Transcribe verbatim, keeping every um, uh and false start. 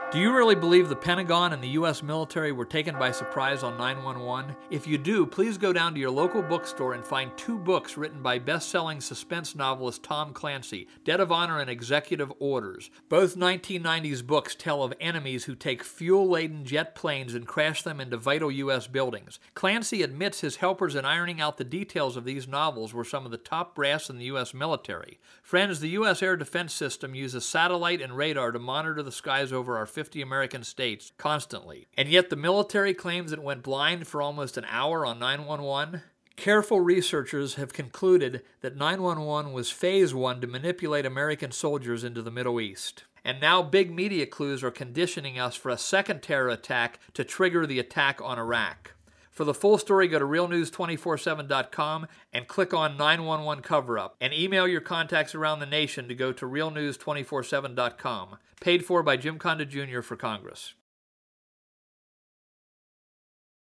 Do you really believe the Pentagon and the U S military were taken by surprise on nine one one? If you do, please go down to your local bookstore and find two books written by best-selling suspense novelist Tom Clancy, Debt of Honor and Executive Orders. Both nineteen nineties books tell of enemies who take fuel-laden jet planes and crash them into vital U S buildings. Clancy admits his helpers in ironing out the details of these novels were some of the top brass in the U S military. Friends, the U S air defense system uses satellite and radar to monitor the skies over our fifty American states constantly. And yet the military claims it went blind for almost an hour on nine one one. Careful researchers have concluded that nine one one was phase one to manipulate American soldiers into the Middle East. And now big media clues are conditioning us for a second terror attack to trigger the attack on Iraq. For the full story, go to real news two four seven dot com and click on nine one one cover-up, and email your contacts around the nation to go to real news two four seven dot com. Paid for by Jim Conda Junior for Congress.